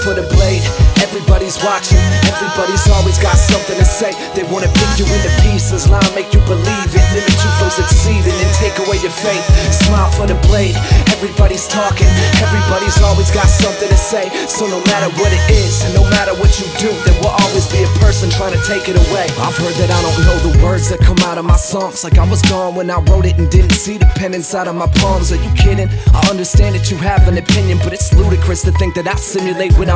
for the blade. Everybody's watching, everybody's always got something to say. They wanna pick you into pieces, lie, make you believe it, limit you from succeeding and take away your faith. Smile for the blade, everybody's talking, everybody's always got something to say. So no matter what it is, and no matter what you do, there will always be a person trying to take it away. I've heard that I don't know the words that come out of my songs, like I was gone when I wrote it and didn't see the pen inside of my palms. Are you kidding? I understand that you have an opinion, but it's ludicrous to think that I simulate what